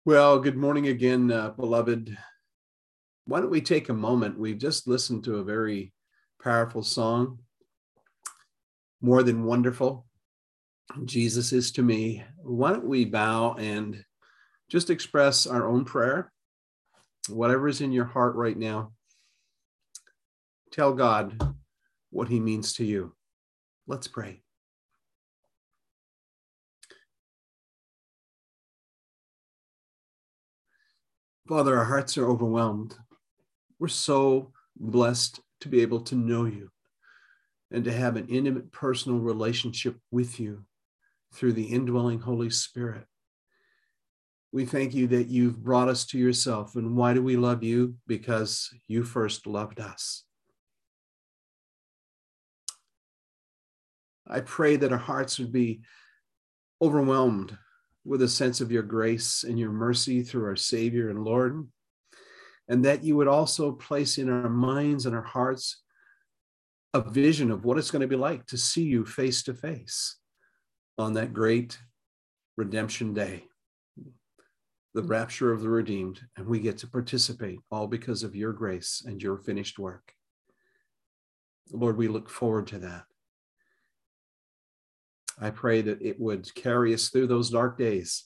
Well, good morning again, beloved. Why don't we take a moment? We've just listened to a very powerful song, More Than Wonderful. Jesus is to me. Why don't we bow and just express our own prayer? Whatever is in your heart right now, tell God what he means to you. Let's pray. Father, our hearts are overwhelmed. We're so blessed to be able to know you and to have an intimate personal relationship with you through the indwelling Holy Spirit. We thank you that you've brought us to yourself. And why do we love you? Because you first loved us. I pray that our hearts would be overwhelmed with a sense of your grace and your mercy through our Savior and Lord, and that you would also place in our minds and our hearts a vision of what it's going to be like to see you face to face on that great redemption day, the rapture of the redeemed, and we get to participate all because of your grace and your finished work. Lord, we look forward to that. I pray that it would carry us through those dark days.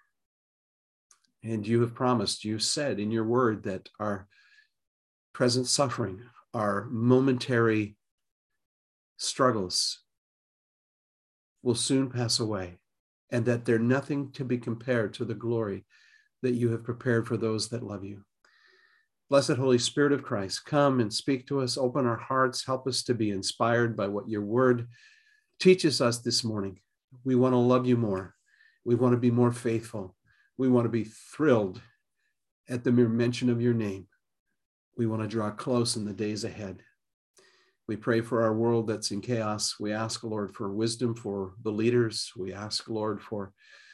And you have promised, you said in your word that our present suffering, our momentary struggles will soon pass away, and that they're nothing to be compared to the glory that you have prepared for those that love you. Blessed Holy Spirit of Christ, come and speak to us, open our hearts, help us to be inspired by what your word teaches us this morning. We want to love you more. We want to be more faithful. We want to be thrilled at the mere mention of your name. We want to draw close in the days ahead. We pray for our world that's in chaos. We ask, Lord, for wisdom for the leaders. We ask, Lord, for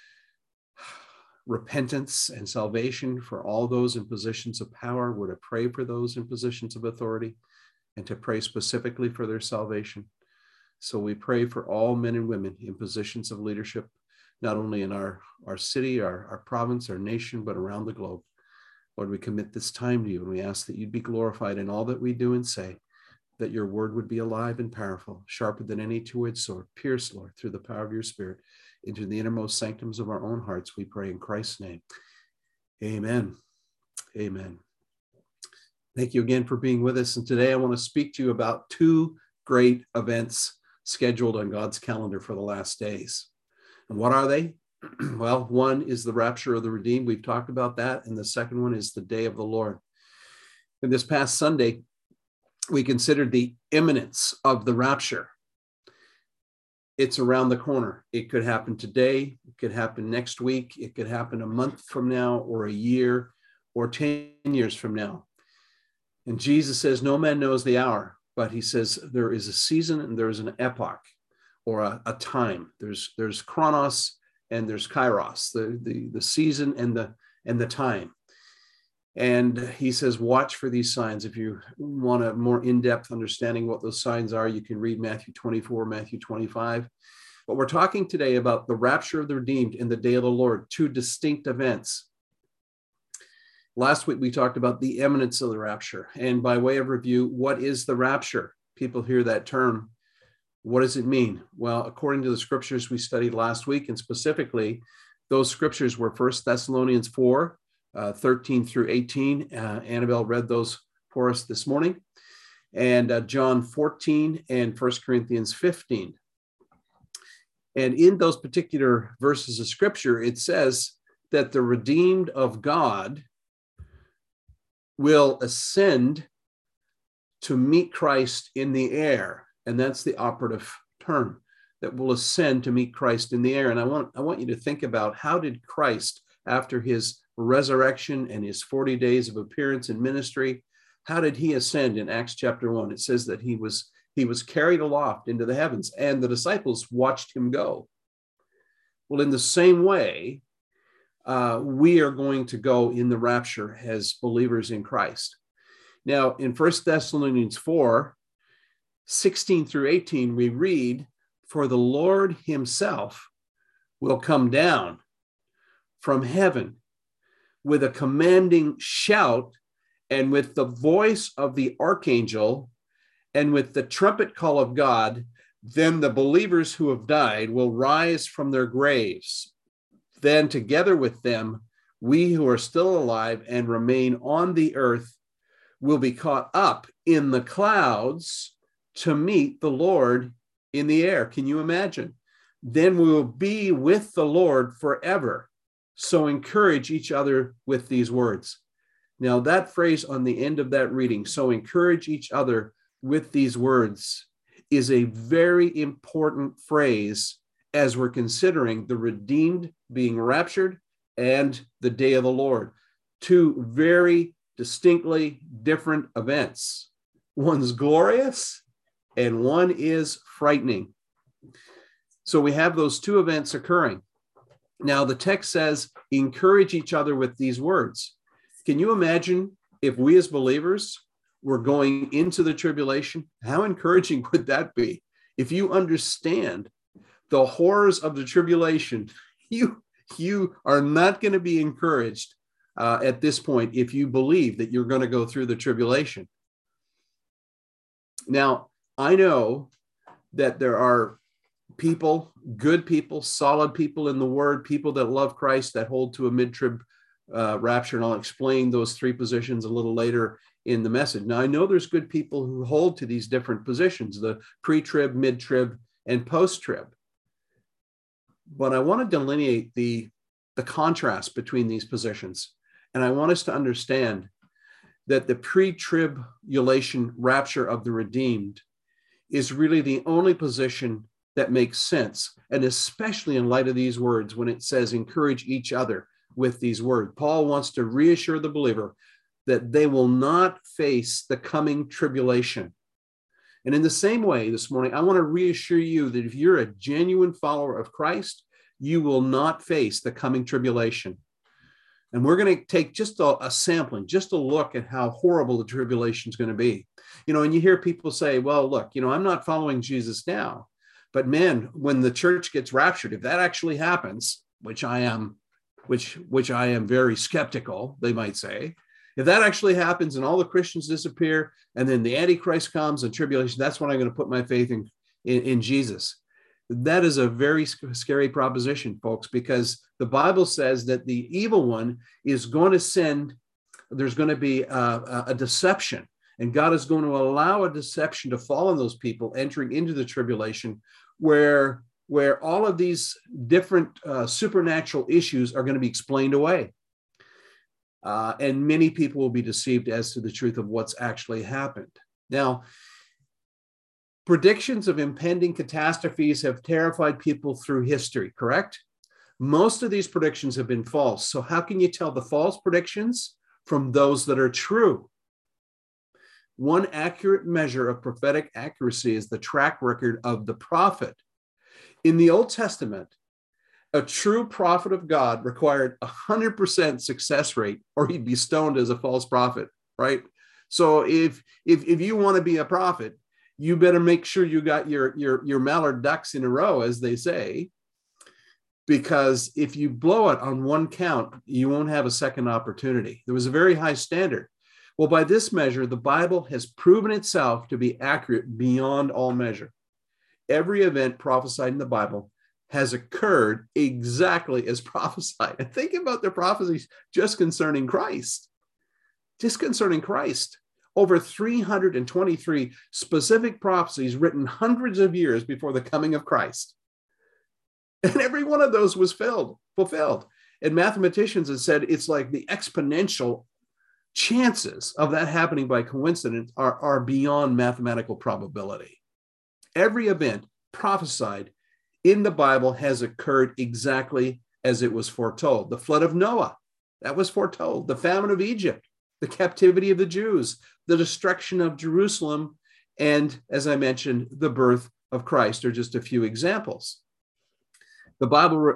repentance and salvation for all those in positions of power. We're to pray for those in positions of authority and to pray specifically for their salvation. So we pray for all men and women in positions of leadership, not only in our city, our province, our nation, but around the globe. Lord, we commit this time to you, and we ask that you'd be glorified in all that we do and say, that your word would be alive and powerful, sharper than any two-edged sword, pierce, Lord, through the power of your Spirit, into the innermost sanctums of our own hearts, we pray in Christ's name. Amen. Amen. Thank you again for being with us. And today I want to speak to you about two great events scheduled on God's calendar for the last days. And what are they? Well, one is the rapture of the redeemed. We've talked about that. And the second one is the day of the Lord. And this past Sunday, we considered the imminence of the rapture. It's around the corner. It could happen today. It could happen next week. It could happen a month from now, or a year, or 10 years from now. And Jesus says, no man knows the hour, but he says there is a season and there's an epoch, or a time. There's chronos and there's kairos, the season and the time. And he says, watch for these signs. If you want a more in-depth understanding what those signs are, you can read Matthew 24, Matthew 25. But we're talking today about the rapture of the redeemed and the day of the Lord, two distinct events. Last week, we talked about the imminence of the rapture. And by way of review, what is the rapture? People hear that term. What does it mean? Well, according to the scriptures we studied last week, and specifically, those scriptures were 1 Thessalonians 4, 13 through 18. Annabelle read those for us this morning. And John 14 and 1 Corinthians 15. And in those particular verses of scripture, it says that the redeemed of God will ascend to meet Christ in the air. And that's the operative term, that will ascend to meet Christ in the air. And I want you to think about, how did Christ, after his resurrection and his 40 days of appearance in ministry, how did he ascend in Acts chapter 1? It says that he was carried aloft into the heavens, and the disciples watched him go. Well, in the same way, we are going to go in the rapture as believers in Christ. Now, in 1 Thessalonians 4, 16 through 18, we read, for the Lord himself will come down from heaven with a commanding shout, and with the voice of the archangel, and with the trumpet call of God, then the believers who have died will rise from their graves. Then together with them, we who are still alive and remain on the earth will be caught up in the clouds to meet the Lord in the air. Can you imagine? Then we will be with the Lord forever. So encourage each other with these words. Now, that phrase on the end of that reading, so encourage each other with these words, is a very important phrase as we're considering the redeemed being raptured and the day of the Lord. Two very distinctly different events. One's glorious and one is frightening. So we have those two events occurring. Now, the text says, encourage each other with these words. Can you imagine if we as believers were going into the tribulation? How encouraging would that be? If you understand the horrors of the tribulation, you are not going to be encouraged at this point if you believe that you're going to go through the tribulation. Now, I know that there are people, good people, solid people in the word, people that love Christ, that hold to a mid-trib rapture, and I'll explain those three positions a little later in the message. Now, I know there's good people who hold to these different positions, the pre-trib, mid-trib, and post-trib. But I want to delineate the contrast between these positions. And I want us to understand that the pre-tribulation rapture of the redeemed is really the only position that makes sense. And especially in light of these words, when it says encourage each other with these words, Paul wants to reassure the believer that they will not face the coming tribulation. And in the same way, this morning, I want to reassure you that if you're a genuine follower of Christ, you will not face the coming tribulation. And we're going to take just a sampling, just a look at how horrible the tribulation is going to be. You know, and you hear people say, well, look, you know, I'm not following Jesus now, but man, when the church gets raptured, if that actually happens, which I am very skeptical, they might say, if that actually happens and all the Christians disappear and then the Antichrist comes and tribulation, that's when I'm going to put my faith in Jesus. That is a very scary proposition, folks, because the Bible says that the evil one is going to send, there's going to be a deception, and God is going to allow a deception to fall on those people entering into the tribulation, where all of these different supernatural issues are going to be explained away. And many people will be deceived as to the truth of what's actually happened. Now, predictions of impending catastrophes have terrified people through history, correct? Most of these predictions have been false. So how can you tell the false predictions from those that are true? One accurate measure of prophetic accuracy is the track record of the prophet. In the Old Testament, a true prophet of God required 100% success rate, or he'd be stoned as a false prophet, right? So if you want to be a prophet, you better make sure you got your mallard ducks in a row, as they say, because if you blow it on one count, you won't have a second opportunity. There was a very high standard. Well, by this measure, the Bible has proven itself to be accurate beyond all measure. Every event prophesied in the Bible has occurred exactly as prophesied. And think about the prophecies just concerning Christ. Just concerning Christ. Over 323 specific prophecies written hundreds of years before the coming of Christ. And every one of those was fulfilled. And mathematicians have said it's like the exponential chances of that happening by coincidence are beyond mathematical probability. Every event prophesied in the Bible has occurred exactly as it was foretold. The flood of Noah, that was foretold. The famine of Egypt, the captivity of the Jews, the destruction of Jerusalem, and, as I mentioned, the birth of Christ are just a few examples. The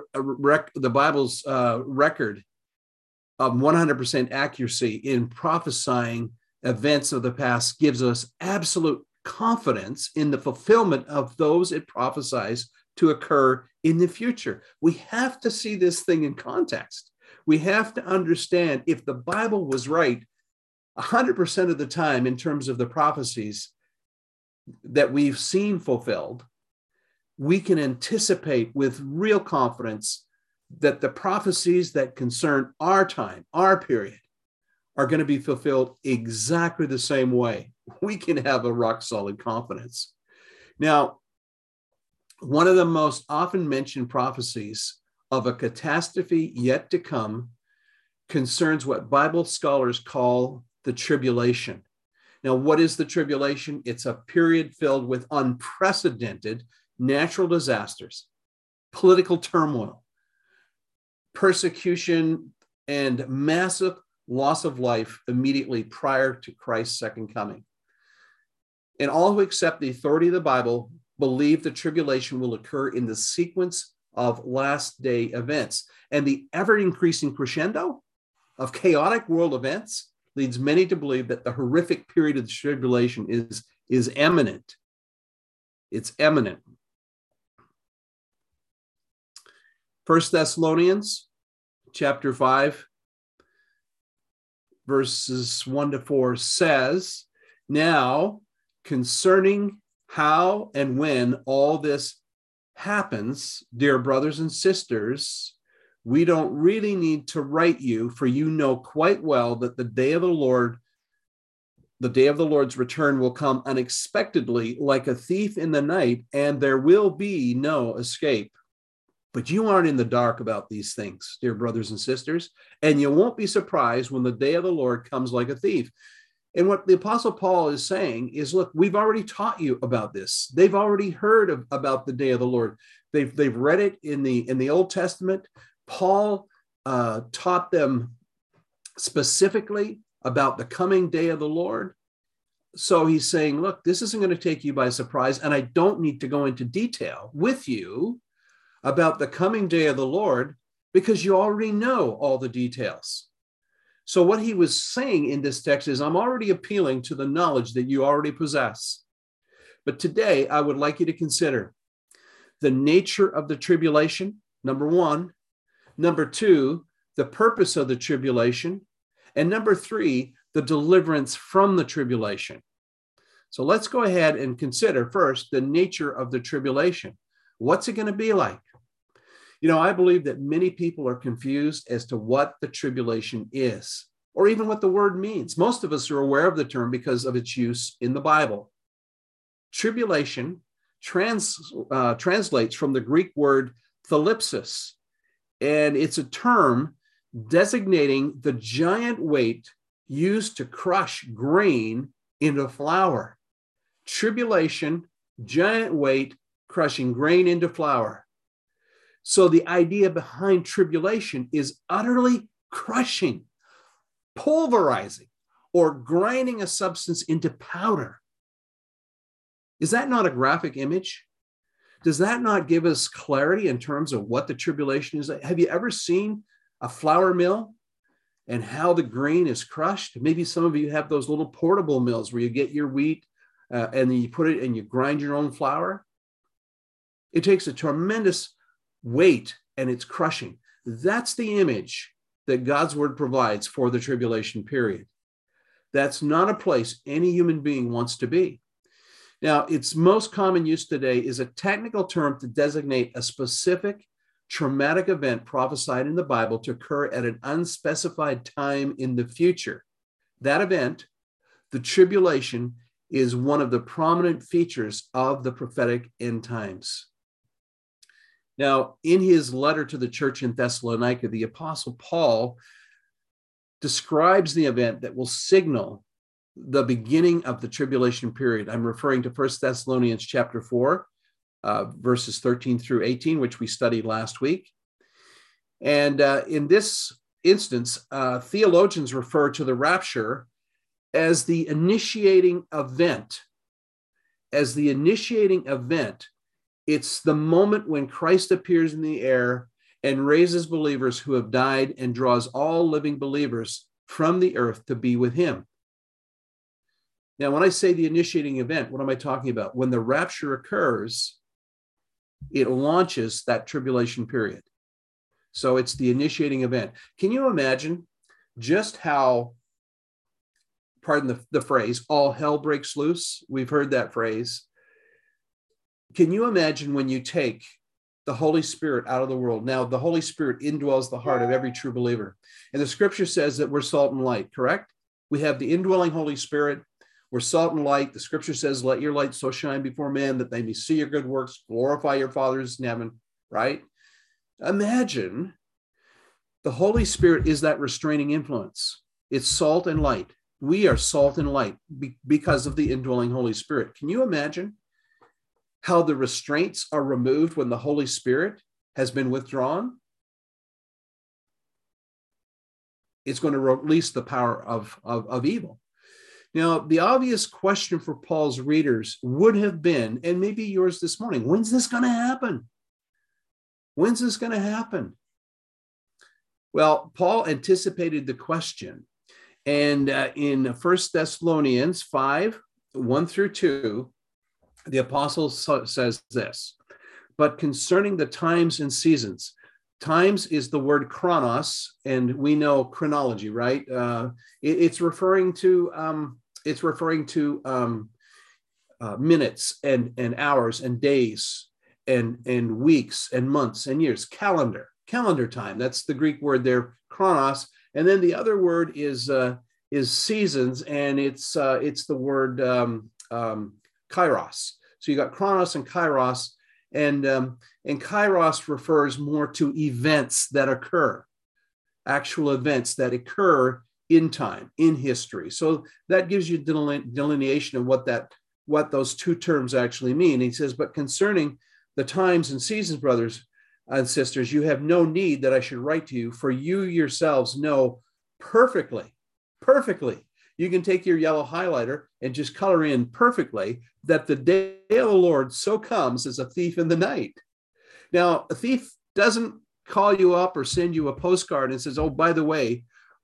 Bible's record of 100% accuracy in prophesying events of the past gives us absolute confidence in the fulfillment of those it prophesies to occur in the future. We have to see this thing in context. We have to understand, if the Bible was right 100% of the time in terms of the prophecies that we've seen fulfilled, we can anticipate with real confidence that the prophecies that concern our time, our period, are going to be fulfilled exactly the same way. We can have a rock solid confidence. Now, one of the most often mentioned prophecies of a catastrophe yet to come concerns what Bible scholars call the tribulation. Now, what is the tribulation? It's a period filled with unprecedented natural disasters, political turmoil, persecution, and massive loss of life immediately prior to Christ's second coming. And all who accept the authority of the Bible believe the tribulation will occur in the sequence of last day events. And the ever-increasing crescendo of chaotic world events leads many to believe that the horrific period of the tribulation is imminent. It's imminent. 1 Thessalonians chapter 5, verses 1-4 says, "Now, concerning how and when all this happens, dear brothers and sisters, we don't really need to write you, for you know quite well that the day of the Lord's return will come unexpectedly like a thief in the night, and there will be no escape. But you aren't in the dark about these things, dear brothers and sisters, and you won't be surprised when the day of the Lord comes like a thief." And what the Apostle Paul is saying is, look, we've already taught you about this. They've already heard about the day of the Lord. They've read it in the Old Testament. Paul taught them specifically about the coming day of the Lord. So he's saying, look, this isn't going to take you by surprise, and I don't need to go into detail with you about the coming day of the Lord because you already know all the details. So what he was saying in this text is, I'm already appealing to the knowledge that you already possess. But today, I would like you to consider the nature of the tribulation, number one. Number two, the purpose of the tribulation. And number three, the deliverance from the tribulation. So let's go ahead and consider first the nature of the tribulation. What's it going to be like? You know, I believe that many people are confused as to what the tribulation is, or even what the word means. Most of us are aware of the term because of its use in the Bible. Tribulation translates from the Greek word thalipsis, and it's a term designating the giant weight used to crush grain into flour. Tribulation, giant weight, crushing grain into flour. So the idea behind tribulation is utterly crushing, pulverizing, or grinding a substance into powder. Is that not a graphic image? Does that not give us clarity in terms of what the tribulation is? Have you ever seen a flour mill and how the grain is crushed? Maybe some of you have those little portable mills where you get your wheat and then you put it and you grind your own flour. It takes a tremendous weight and it's crushing. That's the image that God's word provides for the tribulation period. That's not a place any human being wants to be. Now, its most common use today is a technical term to designate a specific traumatic event prophesied in the Bible to occur at an unspecified time in the future. That event, the tribulation, is one of the prominent features of the prophetic end times. Now, in his letter to the church in Thessalonica, the Apostle Paul describes the event that will signal the beginning of the tribulation period. I'm referring to 1 Thessalonians chapter 4, verses 13 through 18, which we studied last week. And in this instance, theologians refer to the rapture as the initiating event. As the initiating event, it's the moment when Christ appears in the air and raises believers who have died and draws all living believers from the earth to be with him. Now, when I say the initiating event, what am I talking about? When the rapture occurs, it launches that tribulation period. So it's the initiating event. Can you imagine just how, pardon the phrase, all hell breaks loose? We've heard that phrase. Can you imagine when you take the Holy Spirit out of the world? Now, the Holy Spirit indwells the heart of every true believer. And the scripture says that we're salt and light, correct? We have the indwelling Holy Spirit. We're salt and light. The scripture says, let your light so shine before men that they may see your good works, glorify your Father in heaven, right? Imagine the Holy Spirit is that restraining influence. It's salt and light. We are salt and light because of the indwelling Holy Spirit. Can you imagine how the restraints are removed when the Holy Spirit has been withdrawn? It's going to release the power of evil. Now, the obvious question for Paul's readers would have been, and maybe yours this morning, when's this going to happen? When's this going to happen? Well, Paul anticipated the question. And in 1 Thessalonians 5, 1 through 2, the apostle says this, but concerning the times and seasons, times is the word chronos, and we know chronology, right? It's referring to minutes and hours and days and weeks and months and years. Calendar time. That's the Greek word there, chronos. And then the other word is seasons, and it's the word kairos. So you got chronos and kairos, and kairos refers more to events that occur, actual events that occur in time, in history. So that gives you delineation of what those two terms actually mean. He says, but concerning the times and seasons, brothers and sisters, you have no need that I should write to you, for you yourselves know perfectly. You can take your yellow highlighter and just color in perfectly that the day of the Lord so comes as a thief in the night. Now, a thief doesn't call you up or send you a postcard and says, oh, by the way,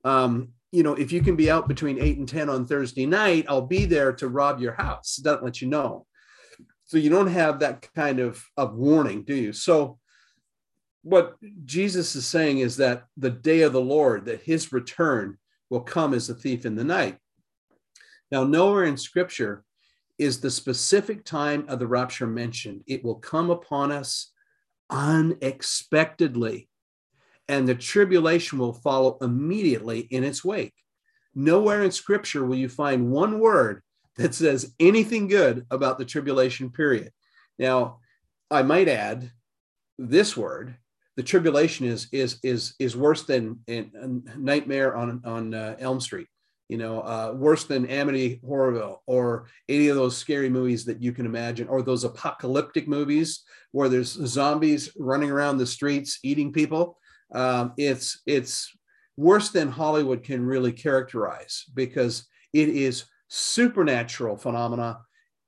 if you can be out between 8 and 10 on Thursday night, I'll be there to rob your house. It doesn't let you know. So you don't have that kind of warning, do you? So what Jesus is saying is that the day of the Lord, that his return will come as a thief in the night. Now, nowhere in Scripture is the specific time of the rapture mentioned. It will come upon us unexpectedly, and the tribulation will follow immediately in its wake. Nowhere in Scripture will you find one word that says anything good about the tribulation period. Now, I might add this word. The tribulation is worse than a Nightmare on Elm Street, worse than Amityville Horrorville, or any of those scary movies that you can imagine, or those apocalyptic movies where there's zombies running around the streets eating people. It's worse than Hollywood can really characterize, because it is supernatural phenomena.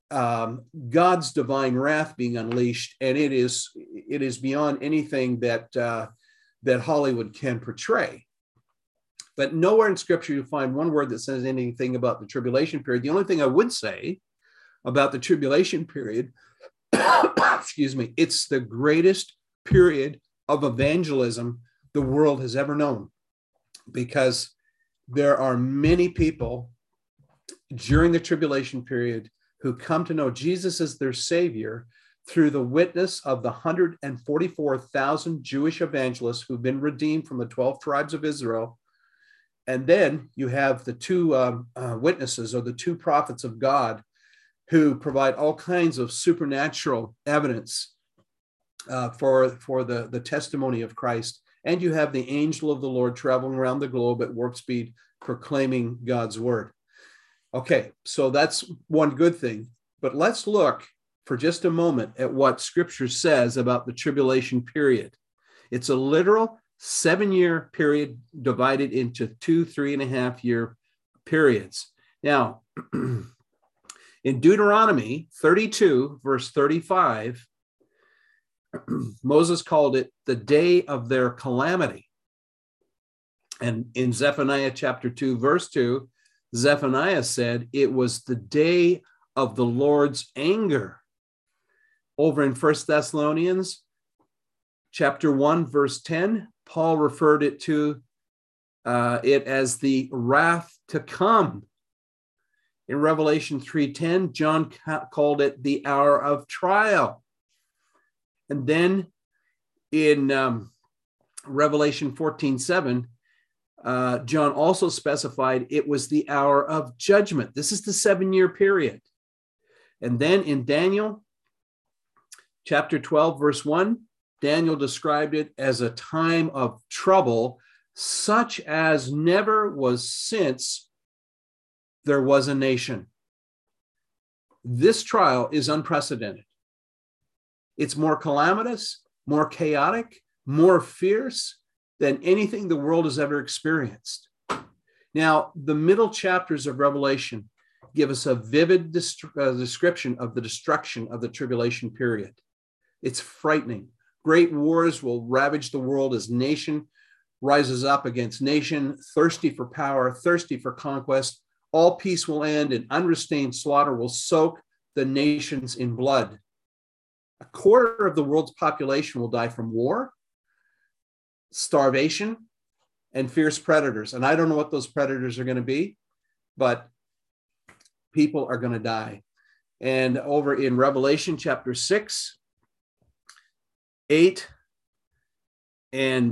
God's divine wrath being unleashed, and it is beyond anything that Hollywood can portray. But nowhere in Scripture you find one word that says anything about the tribulation period. The only thing I would say about the tribulation period, excuse me, it's the greatest period of evangelism the world has ever known, because there are many people during the tribulation period who come to know Jesus as their Savior through the witness of the 144,000 Jewish evangelists who've been redeemed from the 12 tribes of Israel. And then you have the two witnesses, or the two prophets of God, who provide all kinds of supernatural evidence for the testimony of Christ. And you have the angel of the Lord traveling around the globe at warp speed, proclaiming God's word. Okay, so that's one good thing. But let's look for just a moment at what Scripture says about the tribulation period. It's a literal 7-year period divided into 2 3.5-year periods. Now, in Deuteronomy 32, verse 35, Moses called it the day of their calamity. And in Zephaniah chapter 2, verse 2, Zephaniah said it was the day of the Lord's anger. Over in 1 Thessalonians, Chapter 1, verse 10, Paul referred it to it as the wrath to come. In Revelation 3:10, John called it the hour of trial. And then in Revelation 14:7, John also specified it was the hour of judgment. This is the 7-year period. And then in Daniel chapter 12, verse 1, Daniel described it as a time of trouble, such as never was since there was a nation. This trial is unprecedented. It's more calamitous, more chaotic, more fierce than anything the world has ever experienced. Now, the middle chapters of Revelation give us a vivid description of the destruction of the tribulation period. It's frightening. Great wars will ravage the world as nation rises up against nation, thirsty for power, thirsty for conquest. All peace will end and unrestrained slaughter will soak the nations in blood. A quarter of the world's population will die from war, starvation, and fierce predators. And I don't know what those predators are going to be, but people are going to die. And over in Revelation chapter 6, 8, and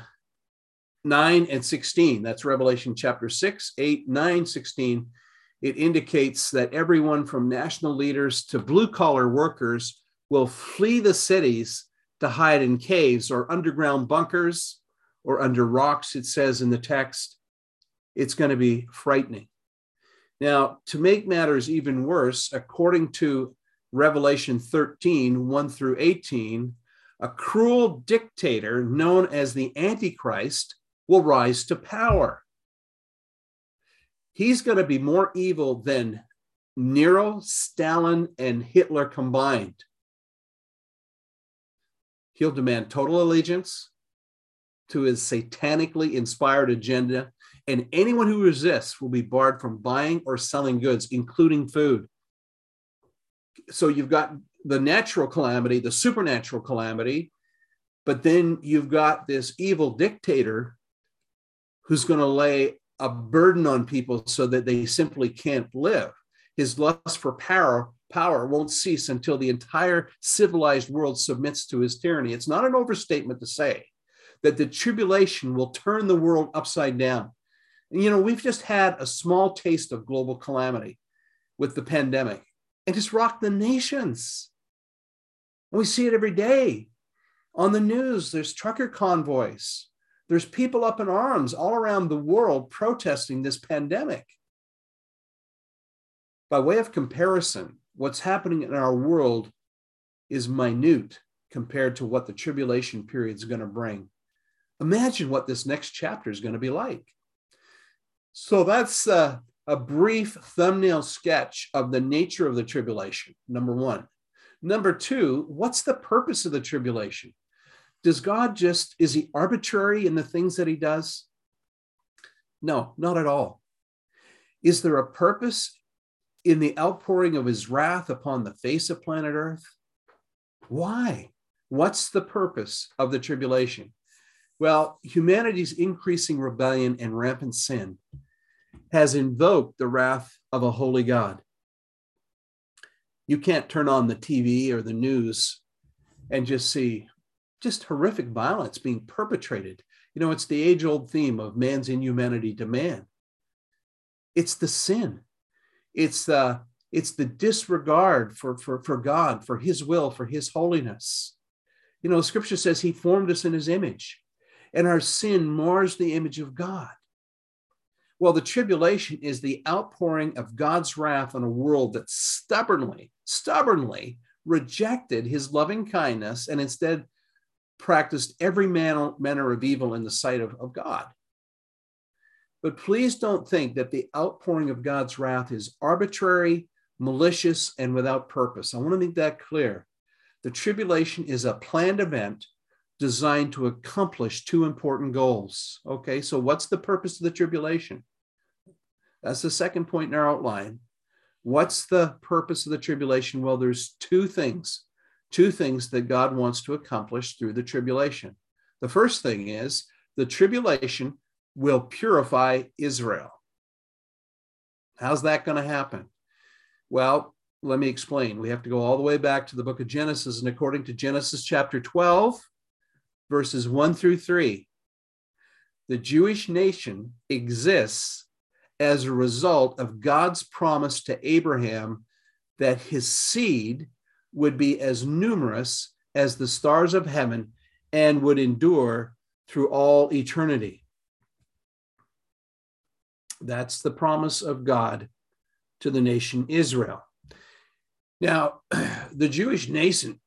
9 and 16, that's Revelation chapter 6, 8, 9, 16, it indicates that everyone from national leaders to blue-collar workers will flee the cities to hide in caves or underground bunkers or under rocks, it says in the text. It's going to be frightening. Now, to make matters even worse, according to Revelation 13, 1 through 18, a cruel dictator known as the Antichrist will rise to power. He's going to be more evil than Nero, Stalin, and Hitler combined. He'll demand total allegiance to his satanically inspired agenda, and anyone who resists will be barred from buying or selling goods, including food. So you've got the natural calamity, the supernatural calamity, but then you've got this evil dictator who's going to lay a burden on people so that they simply can't live. His lust for power won't cease until the entire civilized world submits to his tyranny. It's not an overstatement to say that the tribulation will turn the world upside down. And, you know, we've just had a small taste of global calamity with the pandemic, and it's rocked the nations. And we see it every day on the news. There's trucker convoys. There's people up in arms all around the world protesting this pandemic. By way of comparison, what's happening in our world is minute compared to what the tribulation period is going to bring. Imagine what this next chapter is going to be like. So that's a brief thumbnail sketch of the nature of the tribulation, number one. Number two, what's the purpose of the tribulation? Does God is he arbitrary in the things that he does? No, not at all. Is there a purpose in the outpouring of his wrath upon the face of planet Earth? Why? What's the purpose of the tribulation? Well, humanity's increasing rebellion and rampant sin has invoked the wrath of a holy God. You can't turn on the TV or the news and just see horrific violence being perpetrated. You know, it's the age-old theme of man's inhumanity to man. It's the sin. It's the disregard for God, for his will, for his holiness. You know, Scripture says he formed us in his image, and our sin mars the image of God. Well, the tribulation is the outpouring of God's wrath on a world that stubbornly rejected his loving kindness and instead practiced every manner of evil in the sight of God. But please don't think that the outpouring of God's wrath is arbitrary, malicious, and without purpose. I want to make that clear. The tribulation is a planned event designed to accomplish two important goals. Okay, so what's the purpose of the tribulation? That's the second point in our outline. What's the purpose of the tribulation? Well, there's two things. two things that God wants to accomplish through the tribulation. The first thing is the tribulation will purify Israel. How's that going to happen? Well, let me explain. We have to go all the way back to the book of Genesis, and according to Genesis chapter 12, verses 1 through 3, the Jewish nation exists as a result of God's promise to Abraham that his seed would be as numerous as the stars of heaven and would endure through all eternity. That's the promise of God to the nation Israel. Now, the Jewish nation,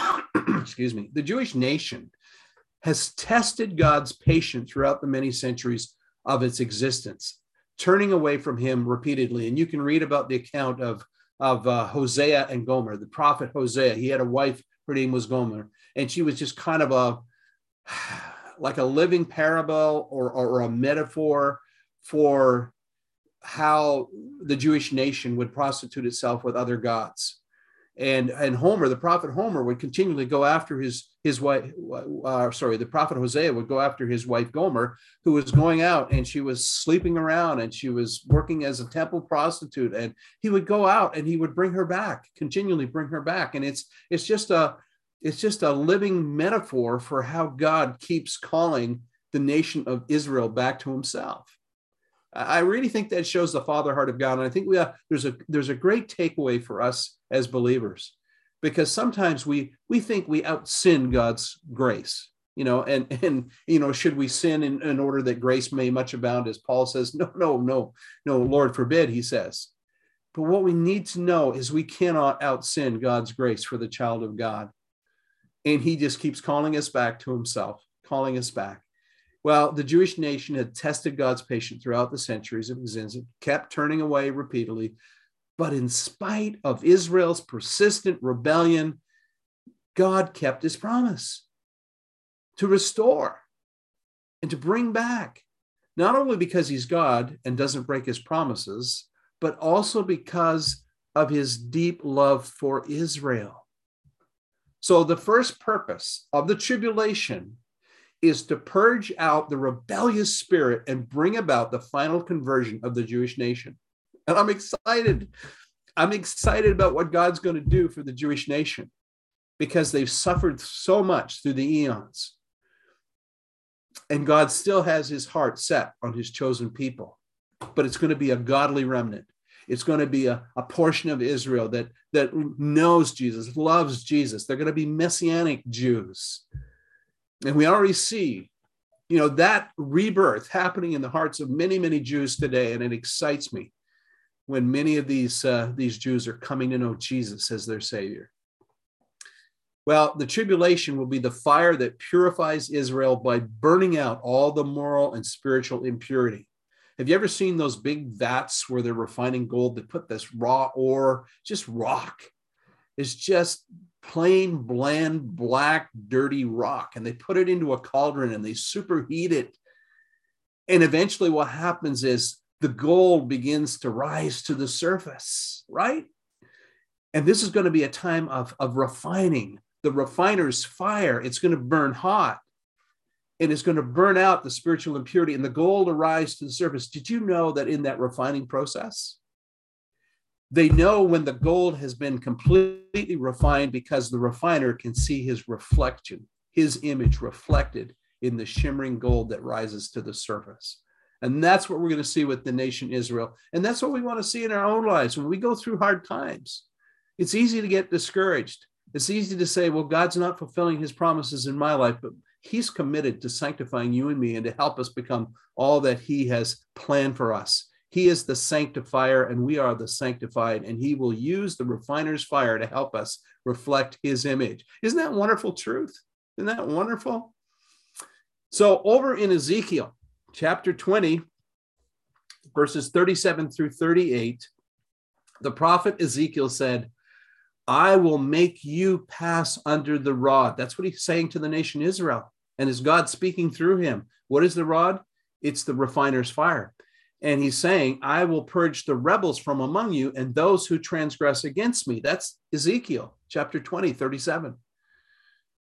the Jewish nation has tested God's patience throughout the many centuries of its existence, turning away from him repeatedly. And you can read about the account of Hosea and Gomer, the prophet Hosea. He had a wife, her name was Gomer, and she was just kind of like a living parable or a metaphor for how the Jewish nation would prostitute itself with other gods. And Homer, the prophet Homer, would continually go after his wife. The prophet Hosea would go after his wife Gomer, who was going out and she was sleeping around and she was working as a temple prostitute. And he would go out and he would bring her back, continually bring her back. And it's just a living metaphor for how God keeps calling the nation of Israel back to himself. I really think that shows the father heart of God. And I think there's a great takeaway for us as believers, because sometimes we think we out-sin God's grace, and should we sin in order that grace may much abound, as Paul says? No, Lord forbid, he says. But what we need to know is we cannot out-sin God's grace for the child of God. And he just keeps calling us back to himself, calling us back. Well, the Jewish nation had tested God's patience throughout the centuries of existence, kept turning away repeatedly. But in spite of Israel's persistent rebellion, God kept his promise to restore and to bring back, not only because he's God and doesn't break his promises, but also because of his deep love for Israel. So the first purpose of the tribulation is to purge out the rebellious spirit and bring about the final conversion of the Jewish nation. And I'm excited. I'm excited about what God's going to do for the Jewish nation, because they've suffered so much through the eons. And God still has his heart set on his chosen people. But it's going to be a godly remnant. It's going to be a portion of Israel that knows Jesus, loves Jesus. They're going to be Messianic Jews. And we already see, that rebirth happening in the hearts of many, many Jews today. And it excites me when many of these Jews are coming to know Jesus as their Savior. Well, the tribulation will be the fire that purifies Israel by burning out all the moral and spiritual impurity. Have you ever seen those big vats where they're refining gold? They put this raw ore, just rock. It's just plain, bland, black, dirty rock. And they put it into a cauldron and they superheat it. And eventually what happens is the gold begins to rise to the surface, right? And this is going to be a time of refining. The refiner's fire, it's going to burn hot. And it's going to burn out the spiritual impurity, and the gold will rise to the surface. Did you know that in that refining process, they know when the gold has been completely refined because the refiner can see his reflection, his image reflected in the shimmering gold that rises to the surface. And that's what we're going to see with the nation Israel. And that's what we want to see in our own lives. When we go through hard times, it's easy to get discouraged. It's easy to say, well, God's not fulfilling his promises in my life, but he's committed to sanctifying you and me and to help us become all that he has planned for us. He is the sanctifier and we are the sanctified, and he will use the refiner's fire to help us reflect his image. Isn't that wonderful truth? Isn't that wonderful? So over in Ezekiel chapter 20, verses 37 through 38, the prophet Ezekiel said, I will make you pass under the rod. That's what he's saying to the nation Israel. And is God speaking through him? What is the rod? It's the refiner's fire. And he's saying, I will purge the rebels from among you and those who transgress against me. That's Ezekiel chapter 20, 37.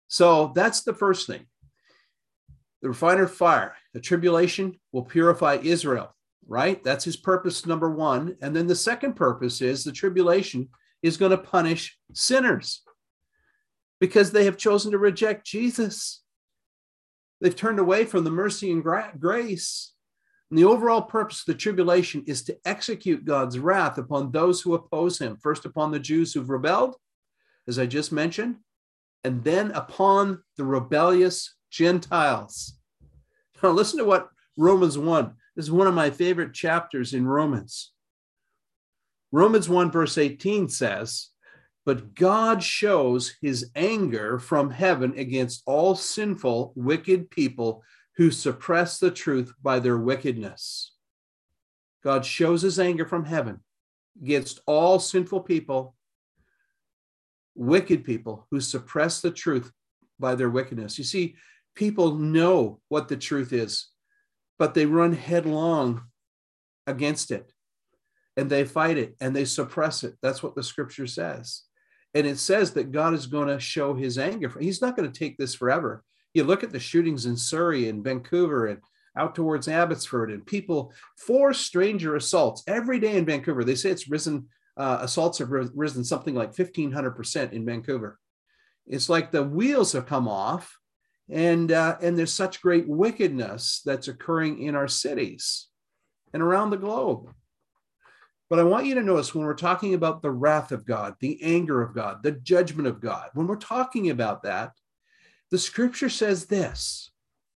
So that's the first thing. The refiner fire, the tribulation will purify Israel, right? That's his purpose, number one. And then the second purpose is the tribulation is going to punish sinners because they have chosen to reject Jesus. They've turned away from the mercy and grace. And the overall purpose of the tribulation is to execute God's wrath upon those who oppose him, first upon the Jews who've rebelled, as I just mentioned, and then upon the rebellious Gentiles. Now listen to what Romans 1, this is one of my favorite chapters in Romans. Romans 1 verse 18 says, but God shows his anger from heaven against all sinful, wicked people who suppress the truth by their wickedness. God shows his anger from heaven against all sinful people, wicked people who suppress the truth by their wickedness. You see, people know what the truth is, but they run headlong against it and they fight it and they suppress it. That's what the scripture says. And it says that God is going to show his anger. He's not going to take this forever. You look at the shootings in Surrey and Vancouver and out towards Abbotsford, and people, 4 stranger assaults every day in Vancouver. They say it's risen, assaults have risen something like 1,500% in Vancouver. It's like the wheels have come off, and there's such great wickedness that's occurring in our cities and around the globe. But I want you to notice when we're talking about the wrath of God, the anger of God, the judgment of God, when we're talking about that, the scripture says this: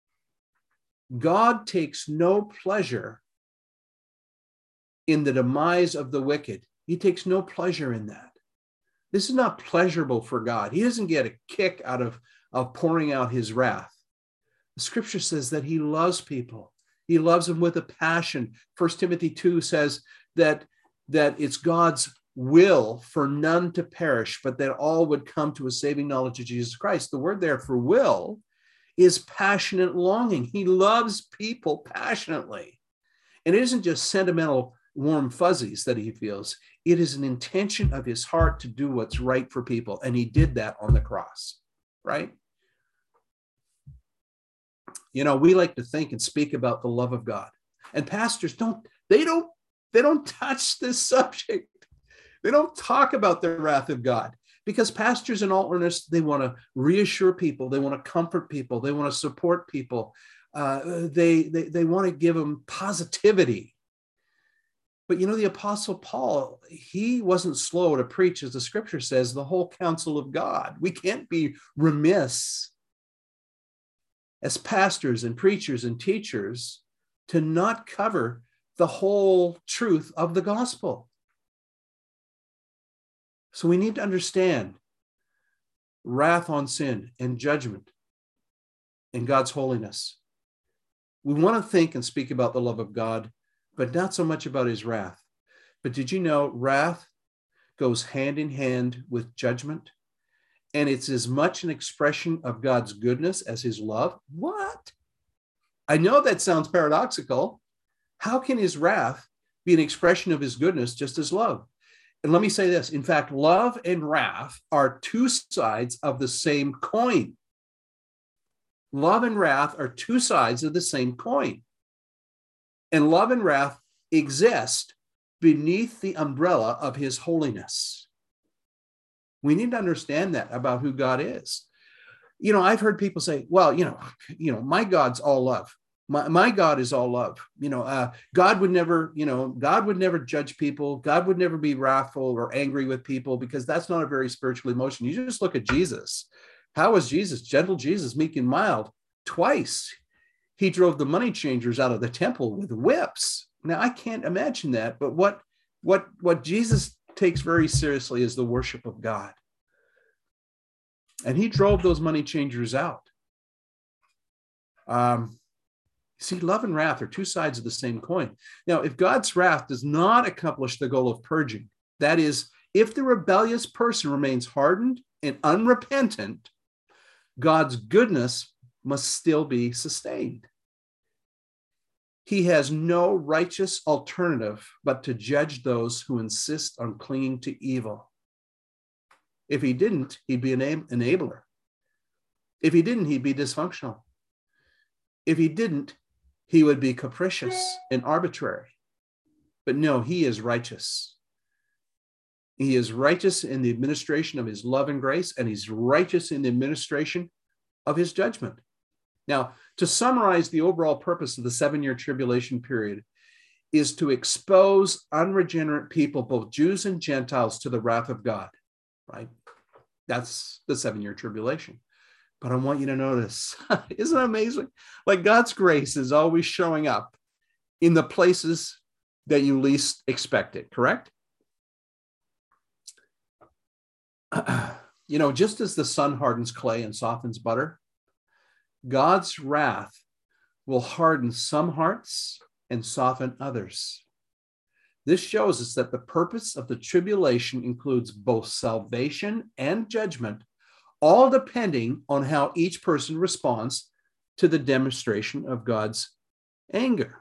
God takes no pleasure in the demise of the wicked. He takes no pleasure in that. This is not pleasurable for God. He doesn't get a kick out of pouring out his wrath. The scripture says that he loves people. He loves them with a passion. 1 Timothy 2 says that it's God's will for none to perish, but that all would come to a saving knowledge of Jesus Christ. The word there for will is passionate longing. He loves people passionately. And it isn't just sentimental warm fuzzies that he feels. It is an intention of his heart to do what's right for people. And he did that on the cross, right? You know, we like to think and speak about the love of God. And pastors don't touch this subject. They don't talk about the wrath of God, because pastors, in all earnest, they want to reassure people. They want to comfort people. They want to support people. They want to give them positivity. But you know, the Apostle Paul, he wasn't slow to preach, as the scripture says, the whole counsel of God. We can't be remiss as pastors and preachers and teachers to not cover the whole truth of the gospel. So we need to understand wrath on sin and judgment and God's holiness. We want to think and speak about the love of God, but not so much about his wrath. But did you know wrath goes hand in hand with judgment? And it's as much an expression of God's goodness as his love? What? I know that sounds paradoxical. How can his wrath be an expression of his goodness just as love? And let me say this. In fact, love and wrath are 2 sides of the same coin. Love and wrath are 2 sides of the same coin. And love and wrath exist beneath the umbrella of his holiness. We need to understand that about who God is. You know, I've heard people say, well, you know, my God's all love. My God is all love. You know, God would never judge people. God would never be wrathful or angry with people, because that's not a very spiritual emotion. You just look at Jesus. How was Jesus? Gentle Jesus, meek and mild. Twice he drove the money changers out of the temple with whips. Now, I can't imagine that, but what Jesus takes very seriously is the worship of God. And he drove those money changers out. See, love and wrath are 2 sides of the same coin. Now, if God's wrath does not accomplish the goal of purging, that is, if the rebellious person remains hardened and unrepentant, God's goodness must still be sustained. He has no righteous alternative but to judge those who insist on clinging to evil. If he didn't, he'd be an enabler. If he didn't, he'd be dysfunctional. If he didn't, he would be capricious and arbitrary. But no, he is righteous. He is righteous in the administration of his love and grace, and he's righteous in the administration of his judgment. Now, to summarize the overall purpose of the 7-year tribulation period is to expose unregenerate people, both Jews and Gentiles, to the wrath of God, right? That's the 7-year tribulation. But I want you to notice, isn't it amazing? Like God's grace is always showing up in the places that you least expect it, correct? Just as the sun hardens clay and softens butter, God's wrath will harden some hearts and soften others. This shows us that the purpose of the tribulation includes both salvation and judgment, all depending on how each person responds to the demonstration of God's anger.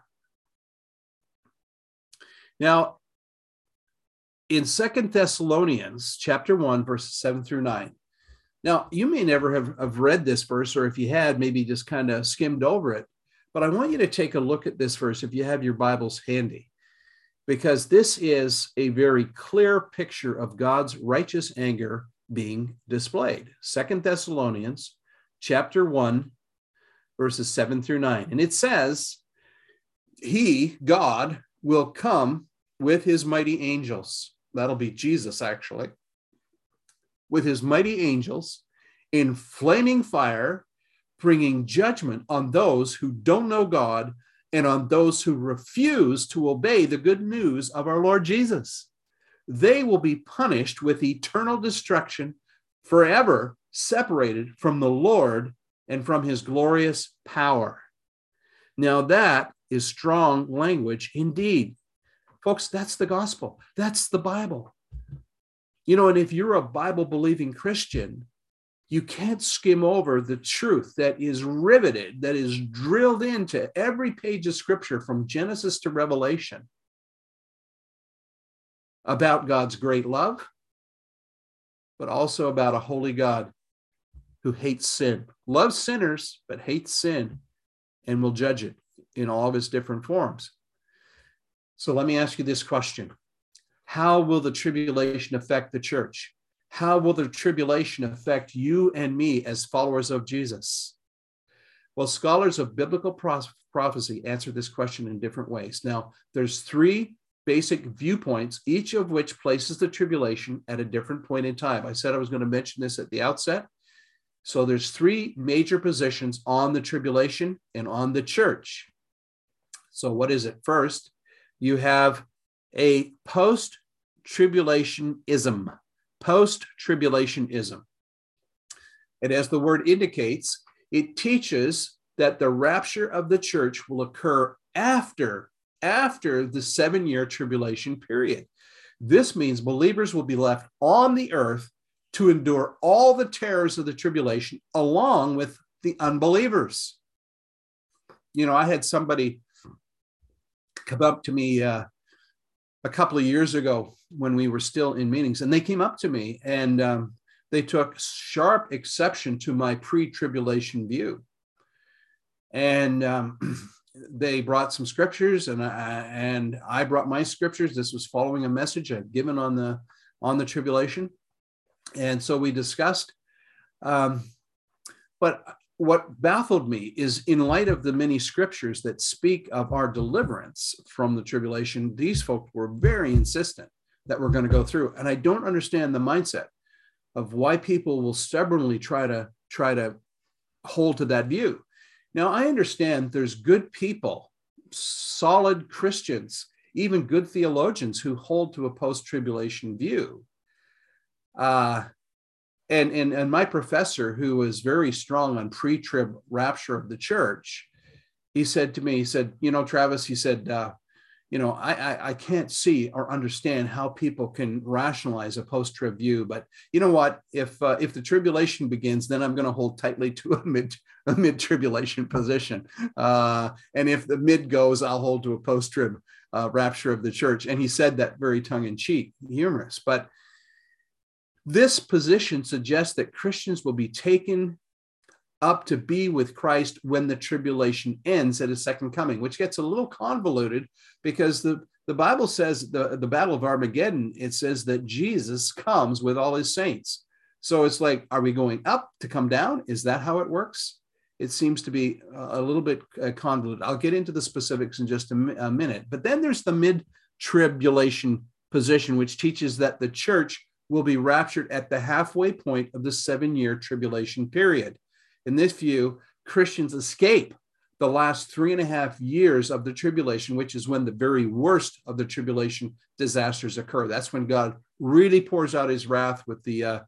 Now, in 2 Thessalonians chapter 1, verses 7 through 9. Now, you may never have read this verse, or if you had, maybe just kind of skimmed over it. But I want you to take a look at this verse if you have your Bibles handy, because this is a very clear picture of God's righteous anger being displayed. 2 Thessalonians chapter 1, verses 7 through 9. And it says, he, God, will come with his mighty angels. That'll be Jesus, actually. With his mighty angels in flaming fire, bringing judgment on those who don't know God and on those who refuse to obey the good news of our Lord Jesus. They will be punished with eternal destruction, forever separated from the Lord and from his glorious power. Now that is strong language indeed. Folks, that's the gospel. That's the Bible. And if you're a Bible-believing Christian, you can't skim over the truth that is riveted, that is drilled into every page of Scripture from Genesis to Revelation about God's great love, but also about a holy God who hates sin, loves sinners, but hates sin and will judge it in all of its different forms. So let me ask you this question. How will the tribulation affect the church? How will the tribulation affect you and me as followers of Jesus? Well, scholars of biblical prophecy answer this question in different ways. Now, there's 3 basic viewpoints, each of which places the tribulation at a different point in time. I said I was going to mention this at the outset. So there's 3 major positions on the tribulation and on the church. So what is it? First, you have a post-tribulationism. Post-tribulationism. And as the word indicates, it teaches that the rapture of the church will occur after the 7-year tribulation period. This means believers will be left on the earth to endure all the terrors of the tribulation along with the unbelievers. I had somebody come up to me a couple of years ago when we were still in meetings, and they came up to me and they took sharp exception to my pre-tribulation view. And they brought some scriptures, and I brought my scriptures. This was following a message I'd given on the tribulation. And so we discussed. But what baffled me is, in light of the many scriptures that speak of our deliverance from the tribulation, these folks were very insistent that we're going to go through. And I don't understand the mindset of why people will stubbornly try to hold to that view. Now, I understand there's good people, solid Christians, even good theologians who hold to a post-tribulation view. And my professor, who was very strong on pre-trib rapture of the church, he said to me, Travis, he said, I can't see or understand how people can rationalize a post-trib view, but you know what? If the tribulation begins, then I'm going to hold tightly to a mid-tribulation position. And if the mid goes, I'll hold to a post-trib rapture of the church. And he said that very tongue-in-cheek, humorous. But this position suggests that Christians will be taken up to be with Christ when the tribulation ends at his second coming, which gets a little convoluted because the Bible says the Battle of Armageddon, it says that Jesus comes with all his saints. So it's like, are we going up to come down? Is that how it works? It seems to be a little bit convoluted. I'll get into the specifics in just a minute. But then there's the mid-tribulation position, which teaches that the church will be raptured at the halfway point of the 7-year tribulation period. In this view, Christians escape the last 3.5 years of the tribulation, which is when the very worst of the tribulation disasters occur. That's when God really pours out his wrath with the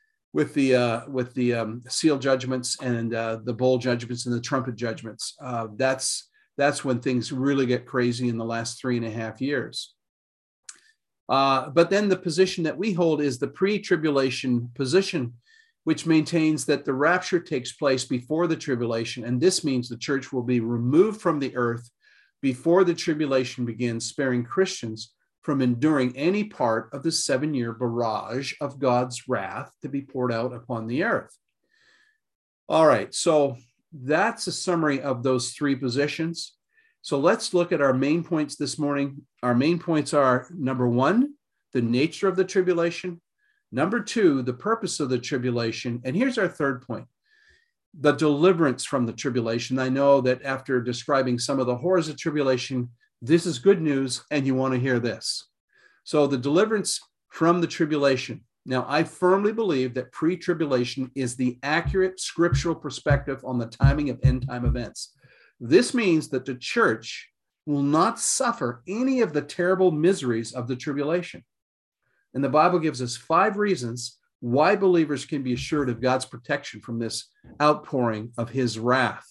seal judgments and the bowl judgments and the trumpet judgments. That's when things really get crazy in the last 3.5 years. But then the position that we hold is the pre-tribulation position, which maintains that the rapture takes place before the tribulation. And this means the church will be removed from the earth before the tribulation begins, sparing Christians from enduring any part of the 7-year barrage of God's wrath to be poured out upon the earth. All right, so that's a summary of those three positions. So let's look at our main points this morning. Our main points are, number one, the nature of the tribulation. Number two, the purpose of the tribulation. And here's our third point, the deliverance from the tribulation. I know that after describing some of the horrors of tribulation, this is good news, and you want to hear this. So the deliverance from the tribulation. Now, I firmly believe that pre-tribulation is the accurate scriptural perspective on the timing of end-time events. This means that the church will not suffer any of the terrible miseries of the tribulation. And the Bible gives us 5 reasons why believers can be assured of God's protection from this outpouring of his wrath.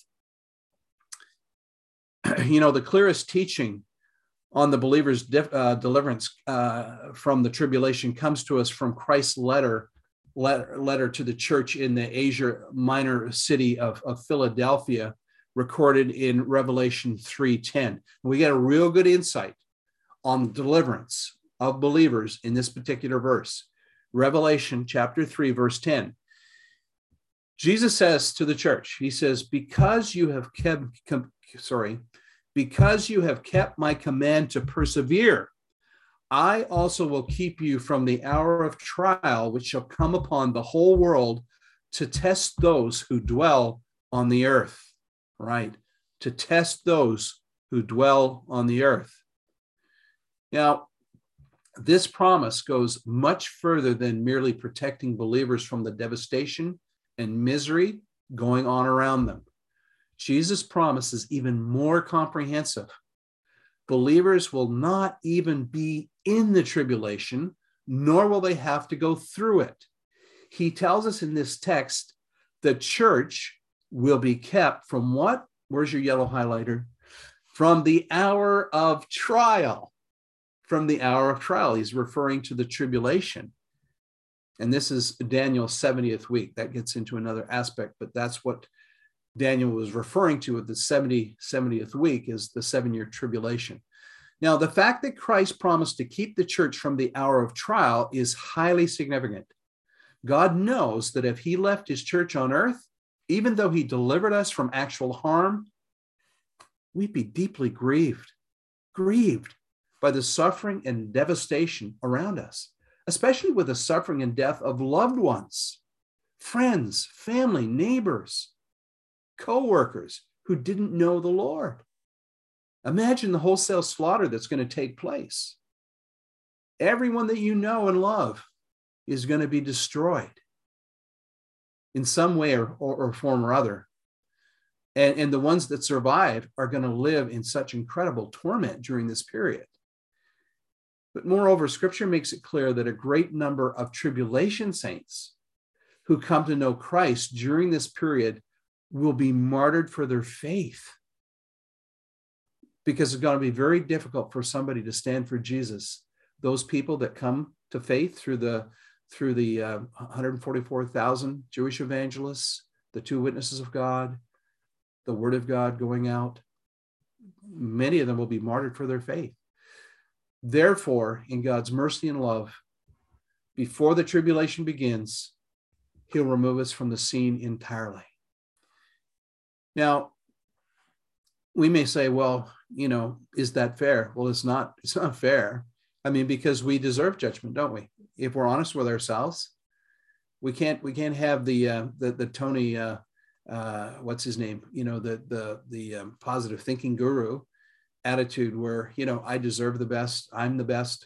You know, the clearest teaching on the believer's deliverance from the tribulation comes to us from Christ's letter to the church in the Asia Minor city of Philadelphia, recorded in Revelation 3:10. We get a real good insight on the deliverance of believers in this particular verse. Revelation chapter 3, verse 10. Jesus says to the church, he says, because you have kept my command to persevere, I also will keep you from the hour of trial, which shall come upon the whole world to test those who dwell on the earth. Right? To test those who dwell on the earth. Now, this promise goes much further than merely protecting believers from the devastation and misery going on around them. Jesus' promise is even more comprehensive. Believers will not even be in the tribulation, nor will they have to go through it. He tells us in this text, the church will be kept from what? Where's your yellow highlighter? From the hour of trial. From the hour of trial. He's referring to the tribulation. And this is Daniel's 70th week. That gets into another aspect, but that's what Daniel was referring to with the 70th week, is the 7-year tribulation. Now, the fact that Christ promised to keep the church from the hour of trial is highly significant. God knows that if he left his church on earth, even though he delivered us from actual harm, we'd be deeply grieved by the suffering and devastation around us, especially with the suffering and death of loved ones, friends, family, neighbors, co-workers who didn't know the Lord. Imagine the wholesale slaughter that's going to take place. Everyone that you know and love is going to be destroyed in some way or form or other. And the ones that survive are going to live in such incredible torment during this period. But moreover, Scripture makes it clear that a great number of tribulation saints who come to know Christ during this period will be martyred for their faith, because it's going to be very difficult for somebody to stand for Jesus. Those people that come to faith through the 144,000 Jewish evangelists, the 2 witnesses of God, the word of God going out, many of them will be martyred for their faith. Therefore, in God's mercy and love, before the tribulation begins, he'll remove us from the scene entirely. Now, we may say, well, is that fair? Well, it's not fair. I mean, because we deserve judgment, don't we? If we're honest with ourselves, we can't have the Tony, what's his name? The positive thinking guru attitude where, I deserve the best. I'm the best.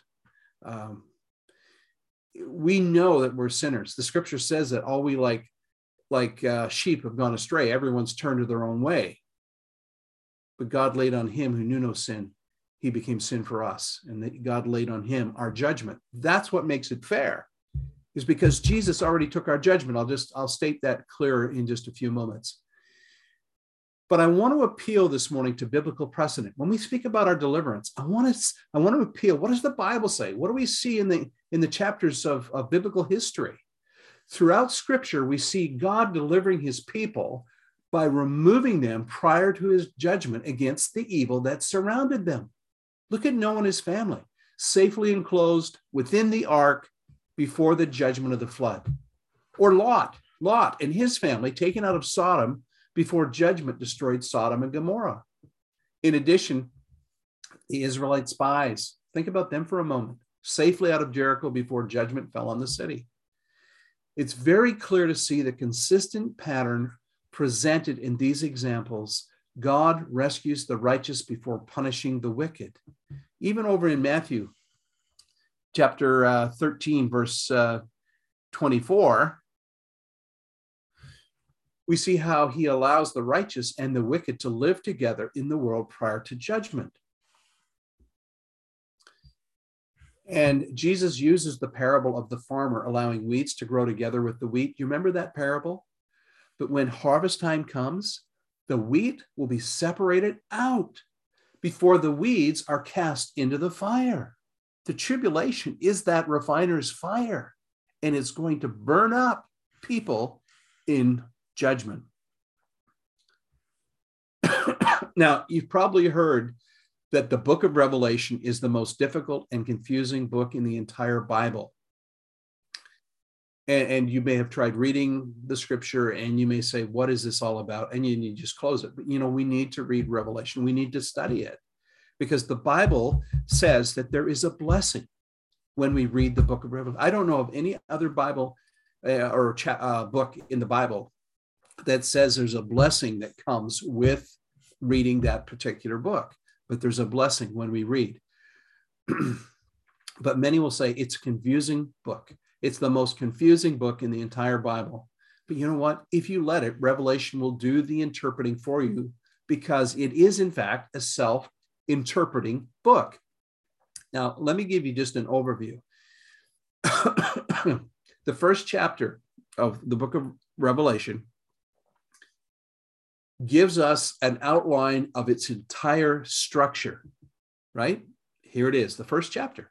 We know that we're sinners. The scripture says that all we like sheep have gone astray. Everyone's turned to their own way. But God laid on him who knew no sin. He became sin for us. And that God laid on him our judgment. That's what makes it fair, is because Jesus already took our judgment. I'll state that clearer in just a few moments. But I want to appeal this morning to biblical precedent. When we speak about our deliverance, I want to appeal. What does the Bible say? What do we see in the chapters of biblical history? Throughout Scripture, we see God delivering his people by removing them prior to his judgment against the evil that surrounded them. Look at Noah and his family, safely enclosed within the ark before the judgment of the flood. Or Lot and his family taken out of Sodom before judgment destroyed Sodom and Gomorrah. In addition, the Israelite spies, think about them for a moment, safely out of Jericho before judgment fell on the city. It's very clear to see the consistent pattern presented in these examples. God rescues the righteous before punishing the wicked. Even over in Matthew chapter 13, verse 24, we see how he allows the righteous and the wicked to live together in the world prior to judgment. And Jesus uses the parable of the farmer allowing weeds to grow together with the wheat. You remember that parable? But when harvest time comes, the wheat will be separated out before the weeds are cast into the fire. The tribulation is that refiner's fire, and it's going to burn up people in judgment. Now, you've probably heard that the book of Revelation is the most difficult and confusing book in the entire Bible. And you may have tried reading the scripture and you may say, what is this all about? And you just close it. But, we need to read Revelation. We need to study it because the Bible says that there is a blessing when we read the book of Revelation. I don't know of any other Bible book in the Bible that says there's a blessing that comes with reading that particular book, but there's a blessing when we read. But many will say it's a confusing book. It's the most confusing book in the entire Bible. But you know what? If you let it, Revelation will do the interpreting for you because it is, in fact, a self-interpreting book. Now, let me give you just an overview. The first chapter of the book of Revelation gives us an outline of its entire structure, right? Here it is, the first chapter.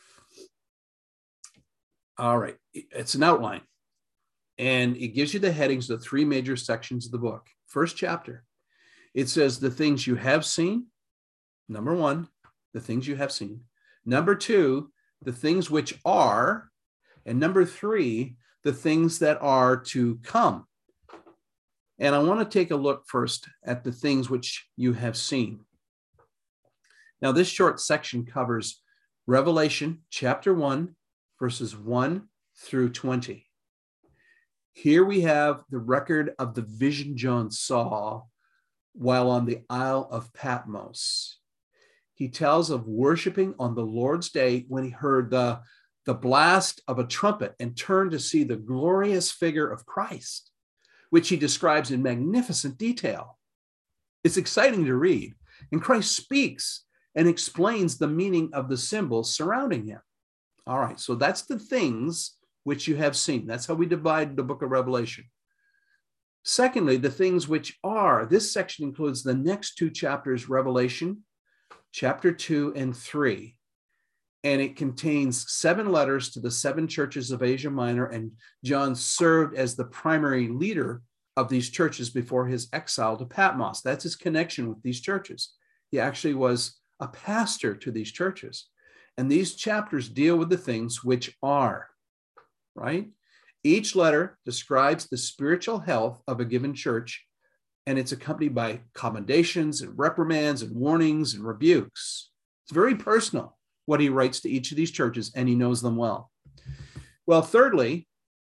All right, it's an outline, and it gives you the headings of the three major sections of the book. First chapter, it says the things you have seen. Number one, the things you have seen. Number two, the things which are. And number three, the things that are to come. And I want to take a look first at the things which you have seen. Now, this short section covers Revelation chapter 1, verses 1 through 20. Here we have the record of the vision John saw while on the Isle of Patmos. He tells of worshiping on the Lord's day when he heard the blast of a trumpet and turned to see the glorious figure of Christ, which he describes in magnificent detail. It's exciting to read. And Christ speaks and explains the meaning of the symbols surrounding him. All right, so that's the things which you have seen. That's how we divide the book of Revelation. Secondly, the things which are. This section includes the next two chapters, Revelation, chapter 2 and 3. And it contains 7 letters to the 7 churches of Asia Minor, and John served as the primary leader of these churches before his exile to Patmos. That's his connection with these churches. He actually was a pastor to these churches. And these chapters deal with the things which are, right? Each letter describes the spiritual health of a given church and it's accompanied by commendations and reprimands and warnings and rebukes. It's very personal what he writes to each of these churches, and he knows them well. Well, thirdly,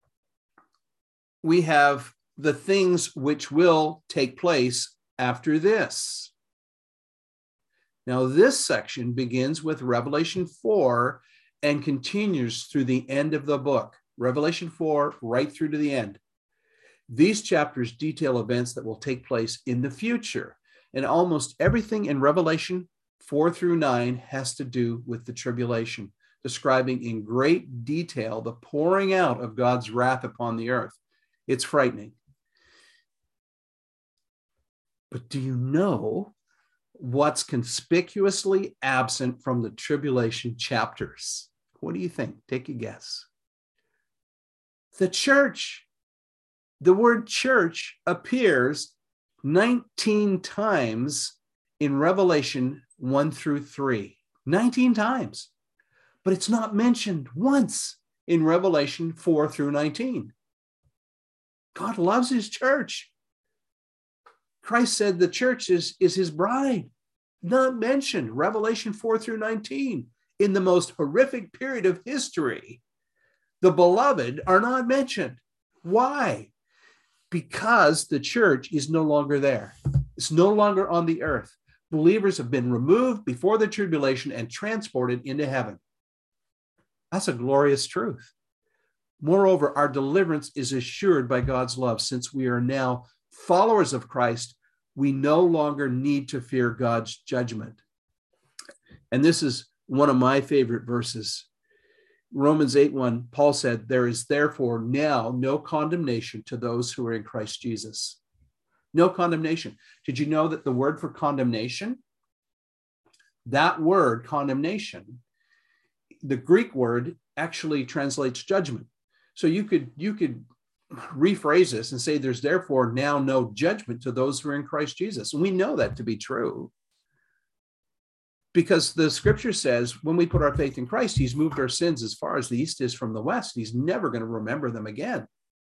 we have the things which will take place after this. Now, this section begins with Revelation 4 and continues through the end of the book. Revelation 4, right through to the end. These chapters detail events that will take place in the future. And almost everything in Revelation 4 through 9 has to do with the tribulation, describing in great detail the pouring out of God's wrath upon the earth. It's frightening. But do you know what's conspicuously absent from the tribulation chapters? What do you think? Take a guess. The church. The word church appears 19 times in Revelation 1 through 3. 19 times. But it's not mentioned once in Revelation 4 through 19. God loves his church. Christ said the church is his bride. Not mentioned. Revelation 4 through 19. In the most horrific period of history, the beloved are not mentioned. Why? Because the church is no longer there. It's no longer on the earth. Believers have been removed before the tribulation and transported into heaven. That's a glorious truth. Moreover, our deliverance is assured by God's love. Since we are now followers of Christ, we no longer need to fear God's judgment. And this is one of my favorite verses. Romans 8:1, Paul said, there is therefore now no condemnation to those who are in Christ Jesus. No condemnation. Did you know that the word for condemnation, that word condemnation, the Greek word actually translates judgment. So you could rephrase this and say there's therefore now no judgment to those who are in Christ Jesus. And we know that to be true. Because the scripture says when we put our faith in Christ, he's moved our sins as far as the east is from the west. He's never going to remember them again.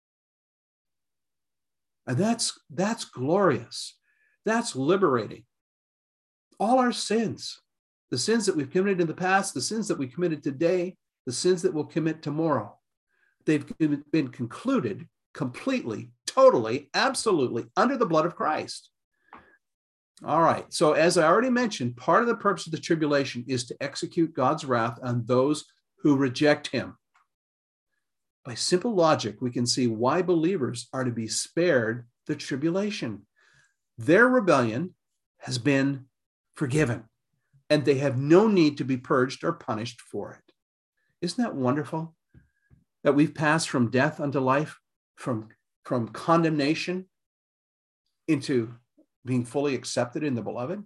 And that's glorious. That's liberating. All our sins, the sins that we've committed in the past, the sins that we committed today, the sins that we'll commit tomorrow, they've been concluded completely, totally, absolutely under the blood of Christ. All right. So as I already mentioned, part of the purpose of the tribulation is to execute God's wrath on those who reject him. By simple logic, we can see why believers are to be spared the tribulation. Their rebellion has been forgiven, and they have no need to be purged or punished for it. Isn't that wonderful? That we've passed from death unto life, from condemnation into being fully accepted in the beloved.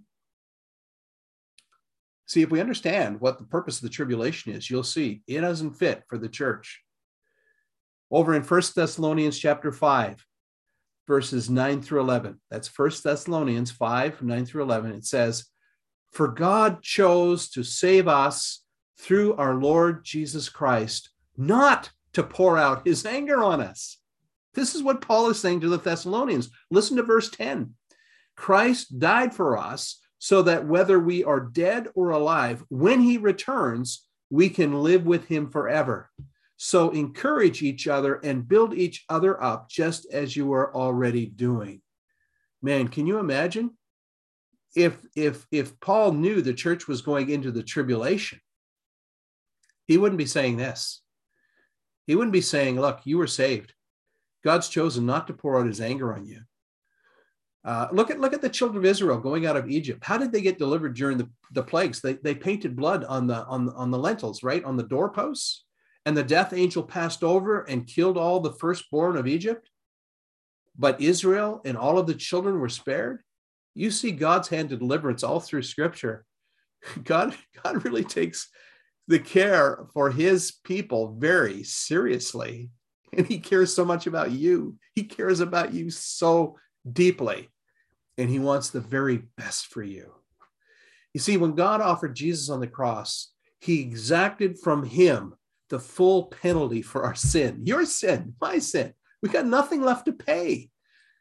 See, if we understand what the purpose of the tribulation is, you'll see it doesn't fit for the church. Over in 1 Thessalonians chapter 5, verses 9 through 11. That's 1 Thessalonians 5, 9 through 11. It says, for God chose to save us through our Lord Jesus Christ, not to pour out his anger on us. This is what Paul is saying to the Thessalonians. Listen to verse 10. Christ died for us so that whether we are dead or alive, when he returns, we can live with him forever. So encourage each other and build each other up just as you are already doing. Man, can you imagine if Paul knew the church was going into the tribulation, he wouldn't be saying this. He wouldn't be saying, look, you were saved. God's chosen not to pour out his anger on you. Look at the children of Israel going out of Egypt. How did they get delivered during the plagues? They painted blood on the lentils, right? On the doorposts. And the death angel passed over and killed all the firstborn of Egypt. But Israel and all of the children were spared. You see God's hand of deliverance all through Scripture. God really takes the care for his people very seriously. And he cares so much about you. He cares about you so deeply. And he wants the very best for you. You see, when God offered Jesus on the cross, he exacted from him the full penalty for our sin. Your sin, my sin. We got nothing left to pay.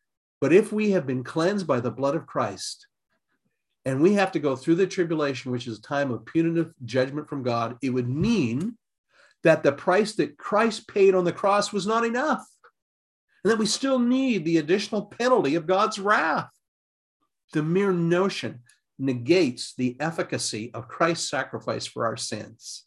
But if we have been cleansed by the blood of Christ, and we have to go through the tribulation, which is a time of punitive judgment from God, it would mean that the price that Christ paid on the cross was not enough, and that we still need the additional penalty of God's wrath. The mere notion negates the efficacy of Christ's sacrifice for our sins.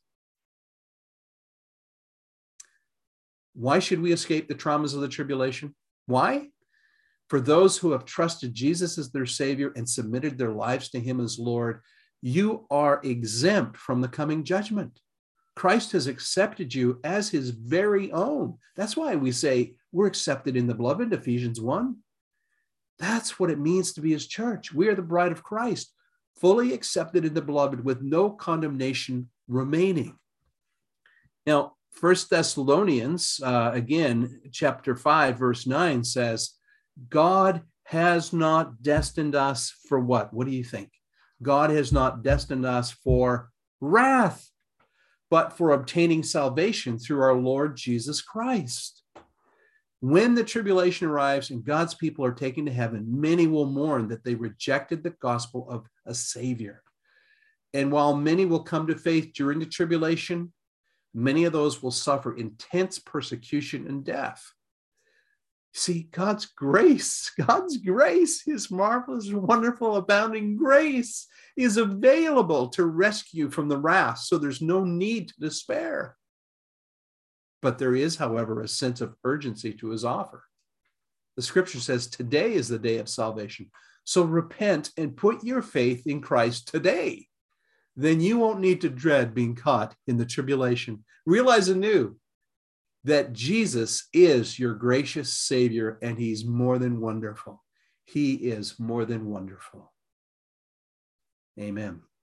Why should we escape the traumas of the tribulation? Why? For those who have trusted Jesus as their Savior and submitted their lives to him as Lord, you are exempt from the coming judgment. Christ has accepted you as his very own. That's why we say we're accepted in the beloved, Ephesians 1. That's what it means to be his church. We are the bride of Christ, fully accepted in the beloved with no condemnation remaining. Now, 1 Thessalonians, again, chapter 5, verse 9 says, God has not destined us for what? What do you think? God has not destined us for wrath, but for obtaining salvation through our Lord Jesus Christ. When the tribulation arrives and God's people are taken to heaven, many will mourn that they rejected the gospel of a Savior. And while many will come to faith during the tribulation, many of those will suffer intense persecution and death. See, God's grace, his marvelous, wonderful, abounding grace is available to rescue from the wrath, so there's no need to despair. But there is, however, a sense of urgency to his offer. The scripture says today is the day of salvation. So repent and put your faith in Christ today. Then you won't need to dread being caught in the tribulation. Realize anew that Jesus is your gracious Savior, and he's more than wonderful. He is more than wonderful. Amen.